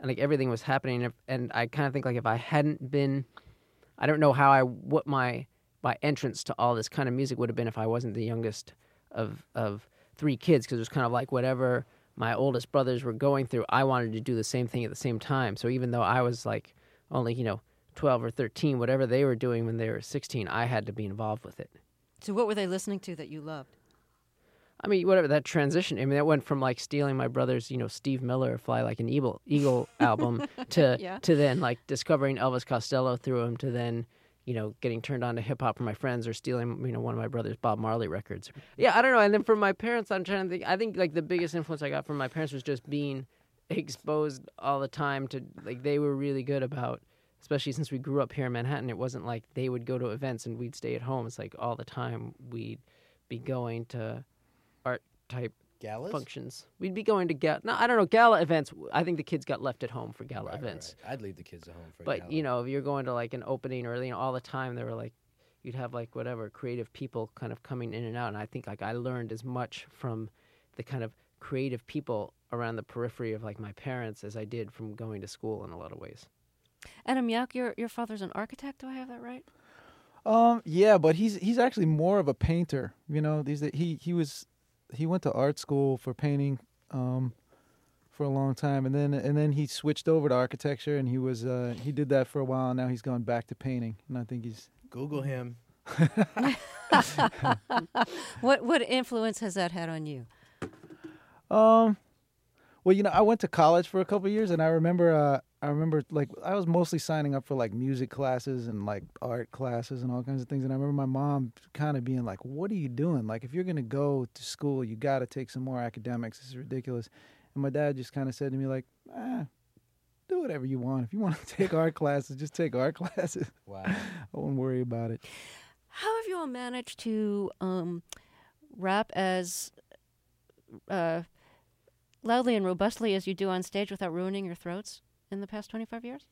and like everything was happening. And, if, and I kind of think like if I hadn't been, I don't know how I what my my entrance to all this kind of music would have been if I wasn't the youngest of of three kids, because it was kind of like whatever my oldest brothers were going through, I wanted to do the same thing at the same time. So even though I was like only, you know, twelve or thirteen, whatever they were doing when they were sixteen, I had to be involved with it. So what were they listening to that you loved? I mean, whatever, that transition, I mean, that went from like stealing my brother's, you know, Steve Miller, Fly Like an Eagle, Eagle album to Yeah. to then like discovering Elvis Costello through him, to then, you know, getting turned on to hip hop from my friends, or stealing, you know, one of my brother's Bob Marley records. Yeah, I don't know. And then from my parents, I'm trying to think, I think like the biggest influence I got from my parents was just being exposed all the time to, like, they were really good about, especially since we grew up here in Manhattan, it wasn't like they would go to events and we'd stay at home. It's like all the time we'd be going to art type Galas? functions. We'd be going to gala. No, I don't know, gala events. I think the kids got left at home for gala Right, right, events. right. I'd leave the kids at home for a But gala. you know, if you're going to like an opening, or you know, all the time they were like, you'd have like whatever creative people kind of coming in and out. And I think like I learned as much from the kind of creative people around the periphery of like my parents as I did from going to school in a lot of ways. Adam Yauch, your your father's an architect. Do I have that right? Um, yeah, but he's he's actually more of a painter. You know, these he he was he went to art school for painting um, for a long time, and then and then he switched over to architecture, and he was uh, he did that for a while. And now he's gone back to painting, and I think he's Google him. What what influence has that had on you? um, well, you know, I went to college for a couple of years, and I remember uh, I remember like I was mostly signing up for like music classes and like art classes and all kinds of things. And I remember my mom kind of being like, "What are you doing? Like, if you're gonna go to school, you got to take some more academics. This is ridiculous." And my dad just kind of said to me like, "Ah, do whatever you want. If you want to take art classes, just take art classes. Wow. I won't worry about it." How have you all managed to um, rap as uh, loudly and robustly as you do on stage without ruining your throats in the past twenty-five years?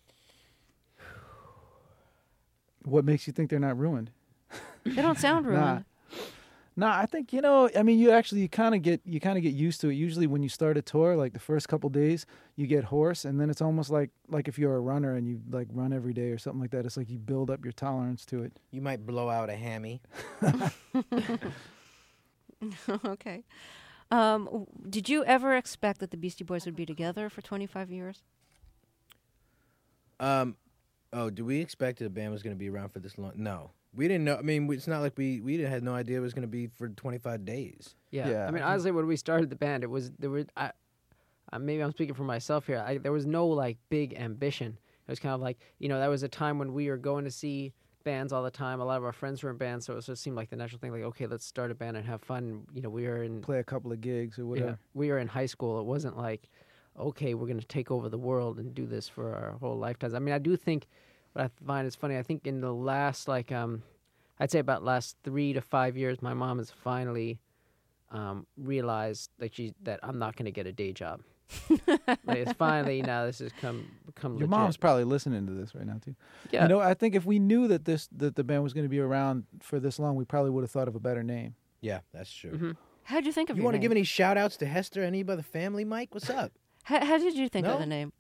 What makes you think they're not ruined? They don't sound Nah. ruined. Nah, I think, you know, I mean, you actually kind of get you kind of get used to it. Usually when you start a tour, like the first couple days, you get hoarse, and then it's almost like like if you're a runner and you like run every day or something like that. It's like you build up your tolerance to it. You might blow out a hammy. Okay. Um, w- did you ever expect that the Beastie Boys would be together for twenty-five years? Um, oh, do we expect that the band was going to be around for this long? No, we didn't know. I mean, it's not like we we had no idea it was going to be for twenty-five days. Yeah. Yeah, I mean, I think- honestly, when we started the band, it was there were. I, I maybe I'm speaking for myself here. I, there was no like big ambition. It was kind of like, you know, that was a time when we were going to see bands all the time. A lot of our friends were in bands, so it just seemed like the natural thing. Like, okay, let's start a band and have fun. You know, we were in Play a couple of gigs or yeah, whatever. we were in high school. It wasn't like, okay, we're going to take over the world and do this for our whole lifetimes. I mean, I do think what I find is funny. I think in the last like um, I'd say about last three to five years, my mom has finally um, realized that she that I'm not going to get a day job. Like, it's finally now this has come come. Your legit. mom's probably listening to this right now too. Yeah. You know, I think if we knew that this that the band was going to be around for this long, we probably would have thought of a better name. Yeah, that's true. Mhm. How'd you think of You your want to name? give any shout outs to Hester? Any by the family, Mike? What's up? How, how did you think No? of the name?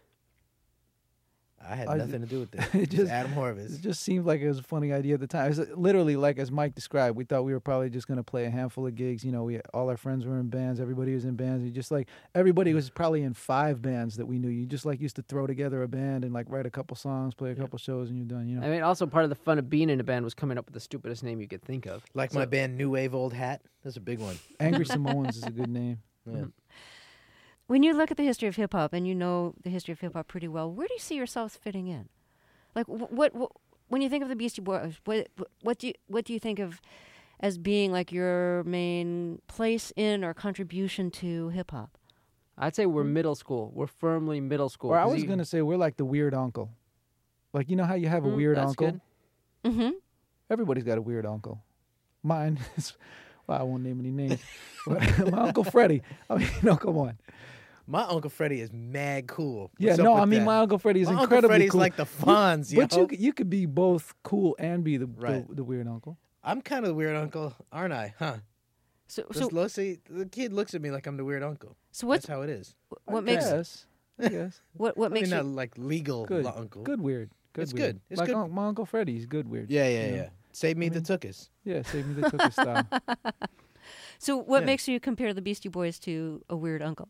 I had I- nothing to do with this. it It's just- Adam It Horvitz. just seemed like it was a funny idea at the time. It was literally like as Mike described, we thought we were probably just going to play a handful of gigs. You know, we all our friends were in bands, everybody was in bands. You just like everybody was probably in five bands that we knew. You just like used to throw together a band and like write a couple songs, play a couple shows, and you're done. You know. I mean, also part of the fun of being in a band was coming up with the stupidest name you could think of. Like So- my band New Wave Old Hat. That's a big one. Angry Samoans is a good name. Yeah. When you look at the history of hip hop and you know the history of hip hop pretty well, where do you see yourselves fitting in? Like, wh- what, what when you think of the Beastie Boys, what what do you what do you think of as being like your main place in or contribution to hip hop? I'd say we're middle school. We're firmly middle school. Or I 'cause was you- gonna say we're like the weird uncle. Like you know how you have a Mm, weird that's uncle. good. Mm-hmm. Everybody's got a weird uncle. Mine is. Well, I won't name any names. But my uncle Freddie. I mean, no, come on. My Uncle Freddie is mad cool. Yeah, What's up no, with I mean that? my uncle Freddie is My Uncle incredibly Freddie's cool. like the Fonz, yo. But you could- you could be both cool and be the Right. the, the weird uncle. I'm kind of the weird uncle, aren't I? Huh? So Just so lo- see, the kid looks at me like I'm the weird uncle. so what's That's how it is. what I makes guess. Yes. What what I makes mean, you not like legal Good. lo- uncle. Good weird. Good It's weird. good. It's like good. un- my Uncle Freddie, he's good weird. Yeah, yeah, you know? yeah. Save me I the mean- tuchus. Yeah, save me the Tookus style. So what Yeah. makes you compare the Beastie Boys to a weird uncle?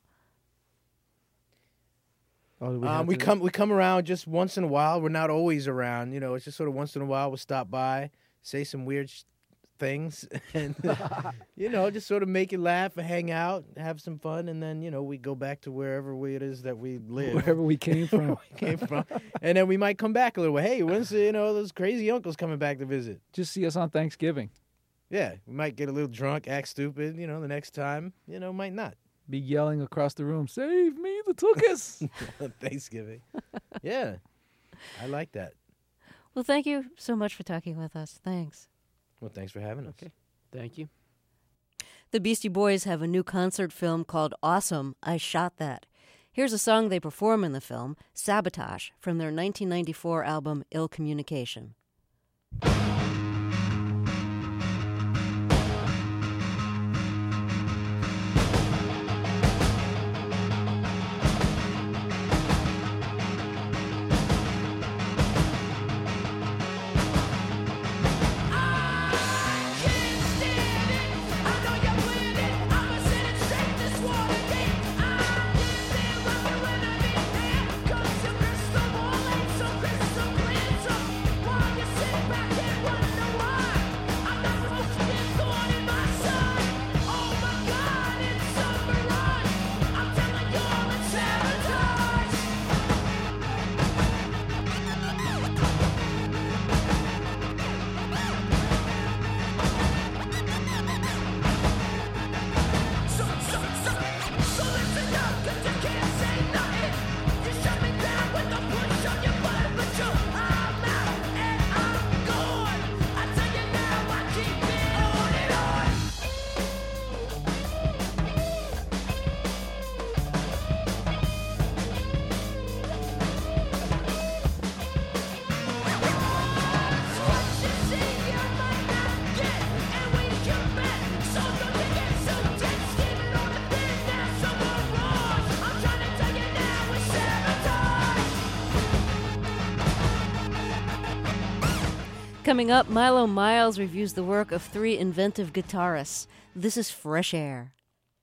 Oh, do we, Um, have we to- come we come around just once in a while. We're not always around. You know, it's just sort of once in a while we'll stop by, say some weird sh- things, and you know, just sort of make you laugh, hang out, have some fun, and then you know we go back to wherever we, it is that we live. wherever we came from. we came from, and then we might come back a little. Hey, when's the, you know those crazy uncles coming back to visit? Just see us on Thanksgiving. Yeah, we might get a little drunk, act stupid. You know, the next time, you know, might not. Be yelling across the room, "Save me the Tookus!" On Thanksgiving. Yeah, I like that. Well, thank you so much for talking with us. Thanks. Well, thanks for having us. Okay. Thank you. The Beastie Boys have a new concert film called Awesome, I Shot That. Here's a song they perform in the film, Sabotage, from their nineteen ninety-four album Ill Communication. Coming up, Milo Miles reviews the work of three inventive guitarists. This is Fresh Air.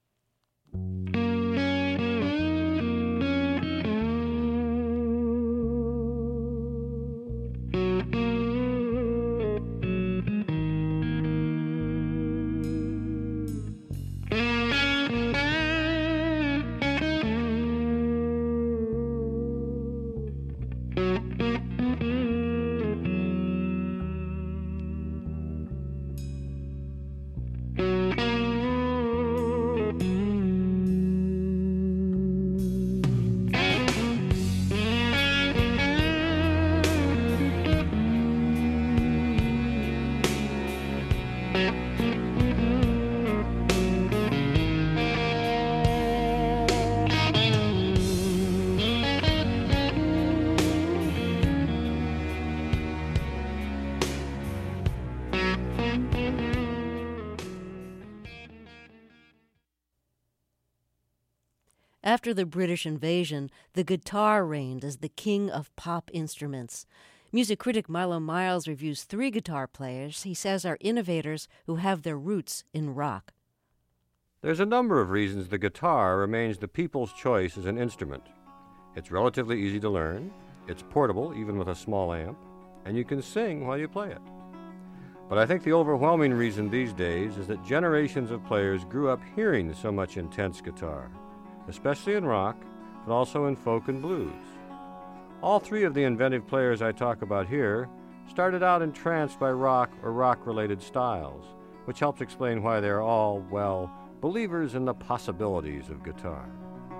After the British invasion, the guitar reigned as the king of pop instruments. Music critic Milo Miles reviews three guitar players he says are innovators who have their roots in rock. There's a number of reasons the guitar remains the people's choice as an instrument. It's relatively easy to learn, it's portable even with a small amp, and you can sing while you play it. But I think the overwhelming reason these days is that generations of players grew up hearing so much intense guitar, especially in rock, but also in folk and blues. All three of the inventive players I talk about here started out entranced by rock or rock-related styles, which helps explain why they're all, well, believers in the possibilities of guitar.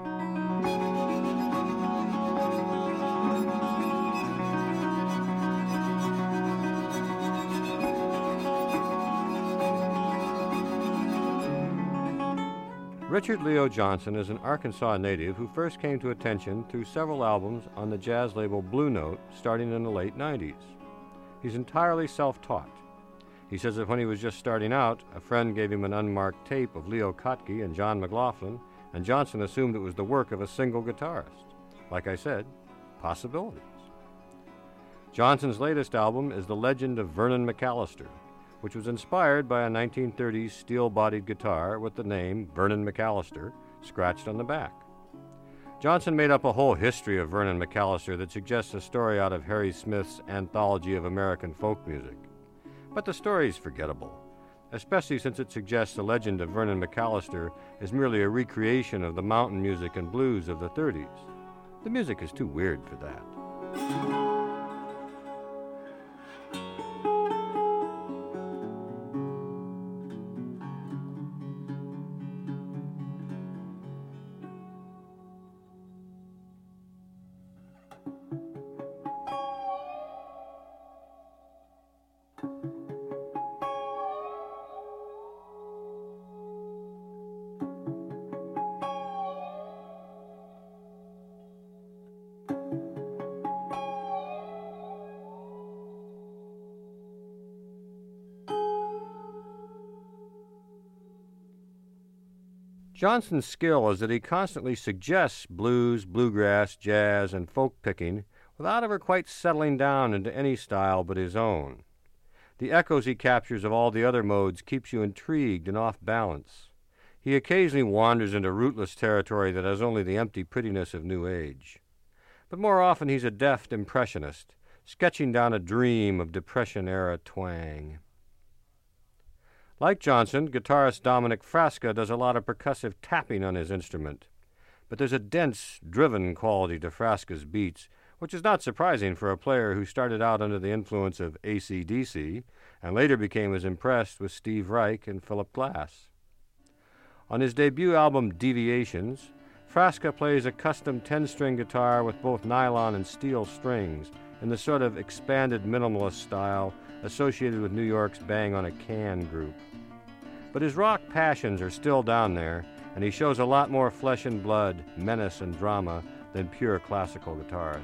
Richard Leo Johnson is an Arkansas native who first came to attention through several albums on the jazz label Blue Note starting in the late nineties. He's entirely self-taught. He says that when he was just starting out, a friend gave him an unmarked tape of Leo Kottke and John McLaughlin, and Johnson assumed it was the work of a single guitarist. Like I said, possibilities. Johnson's latest album is The Legend of Vernon McAllister, which was inspired by a nineteen thirties steel-bodied guitar with the name Vernon McAllister scratched on the back. Johnson made up a whole history of Vernon McAllister that suggests a story out of Harry Smith's Anthology of American Folk Music. But the story is forgettable, especially since it suggests the legend of Vernon McAllister is merely a recreation of the mountain music and blues of the thirties. The music is too weird for that. Johnson's skill is that he constantly suggests blues, bluegrass, jazz, and folk picking without ever quite settling down into any style but his own. The echoes he captures of all the other modes keeps you intrigued and off balance. He occasionally wanders into rootless territory that has only the empty prettiness of New Age. But more often he's a deft impressionist, sketching down a dream of Depression-era twang. Like Johnson, guitarist Dominic Frasca does a lot of percussive tapping on his instrument. But there's a dense, driven quality to Frasca's beats, which is not surprising for a player who started out under the influence of A C D C and later became as impressed with Steve Reich and Philip Glass. On his debut album Deviations, Frasca plays a custom ten-string guitar with both nylon and steel strings in the sort of expanded minimalist style associated with New York's Bang on a Can group. But his rock passions are still down there, and he shows a lot more flesh and blood, menace and drama than pure classical guitarists.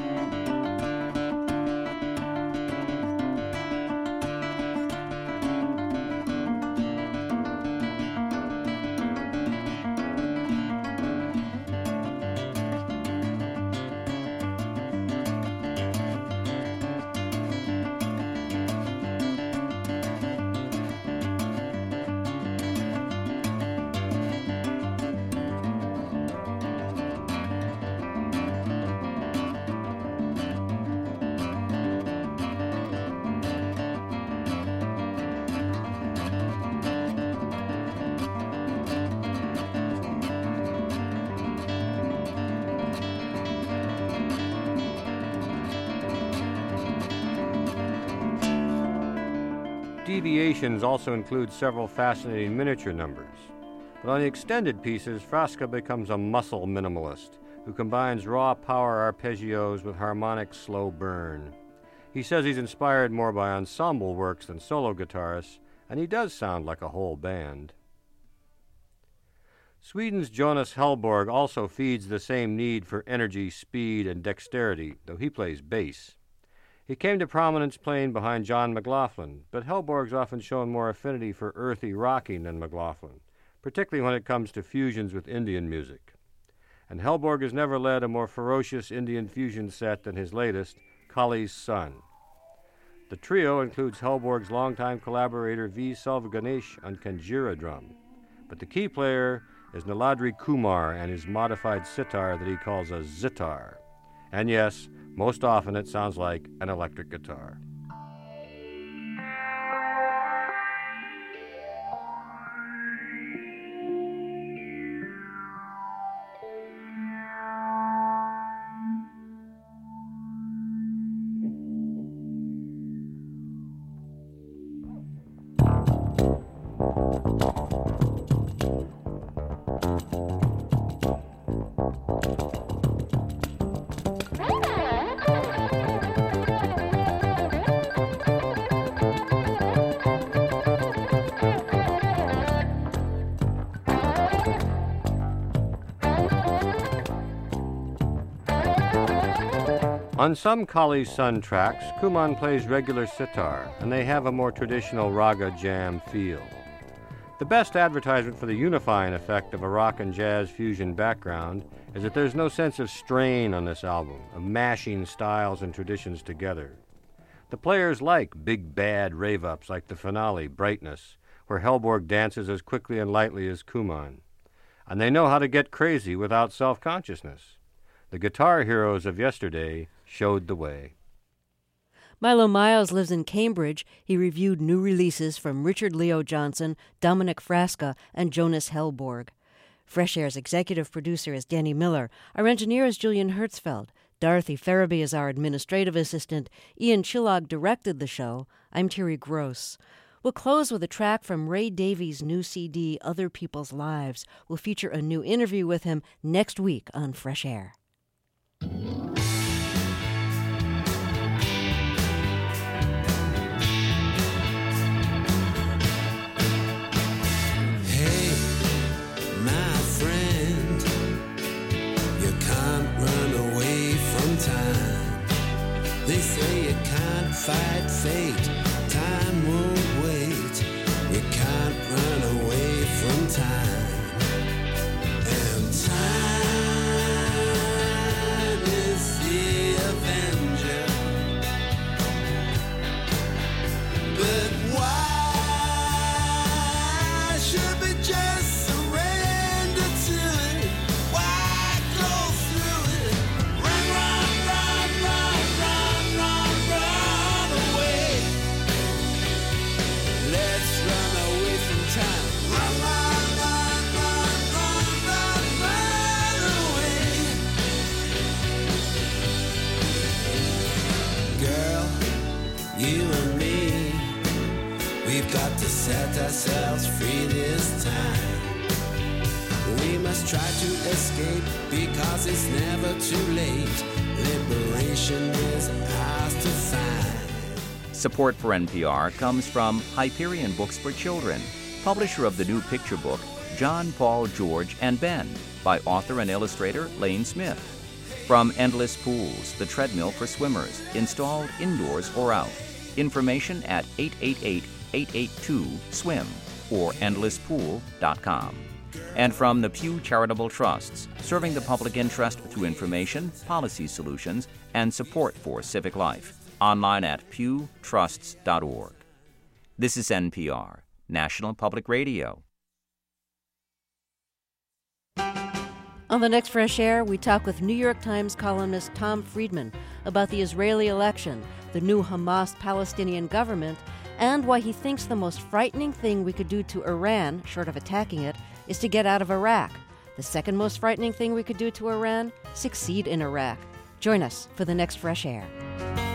Deviations also include several fascinating miniature numbers. But on the extended pieces, Frasca becomes a muscle minimalist who combines raw power arpeggios with harmonic slow burn. He says he's inspired more by ensemble works than solo guitarists, and he does sound like a whole band. Sweden's Jonas Hellborg also feeds the same need for energy, speed, and dexterity, though he plays bass. He came to prominence playing behind John McLaughlin, but Hellborg's often shown more affinity for earthy rocking than McLaughlin, particularly when it comes to fusions with Indian music. And Hellborg has never led a more ferocious Indian fusion set than his latest, Kali's Son. The trio includes Hellborg's longtime collaborator V. Selva-Ganesh on kanjira drum, but the key player is Niladri Kumar and his modified sitar that he calls a zitar. And yes, most often it sounds like an electric guitar. On some Kali's Son tracks, Kuman plays regular sitar, and they have a more traditional raga jam feel. The best advertisement for the unifying effect of a rock and jazz fusion background is that there's no sense of strain on this album, of mashing styles and traditions together. The players like big bad rave-ups like the finale, Brightness, where Hellborg dances as quickly and lightly as Kuman. And they know how to get crazy without self-consciousness. The guitar heroes of yesterday showed the way. Milo Miles lives in Cambridge. He reviewed new releases from Richard Leo Johnson, Dominic Frasca, and Jonas Hellborg. Fresh Air's executive producer is Danny Miller. Our engineer is Julian Hertzfeld. Dorothy Ferraby is our administrative assistant. Ian Chillog directed the show. I'm Terry Gross. We'll close with a track from Ray Davies' new C D, Other People's Lives. We'll feature a new interview with him next week on Fresh Air. They say you can't fight fate, time won't wait. You can't run away from time. And time is the avenger. But why should we just surrender to it? Why go through it? Run, run, run, run, run, run, run away. Let's run away from time. Run, run, run, run, run, run, run away. Girl, you and me, we've got to set ourselves free this time. We must try to escape because it's never too late. Liberation is ours to find. Support for N P R comes from Hyperion Books for Children, publisher of the new picture book, John, Paul, George, and Ben, by author and illustrator Lane Smith. From Endless Pools, the treadmill for swimmers, installed indoors or out. Information at eight eight eight, eight eight two, swim or endless pool dot com. And from the Pew Charitable Trusts, serving the public interest through information, policy solutions, and support for civic life. Online at pew trusts dot org. This is N P R, National Public Radio. On the next Fresh Air, we talk with New York Times columnist Tom Friedman about the Israeli election, the new Hamas-Palestinian government, and why he thinks the most frightening thing we could do to Iran, short of attacking it, is to get out of Iraq. The second most frightening thing we could do to Iran? Succeed in Iraq. Join us for the next Fresh Air.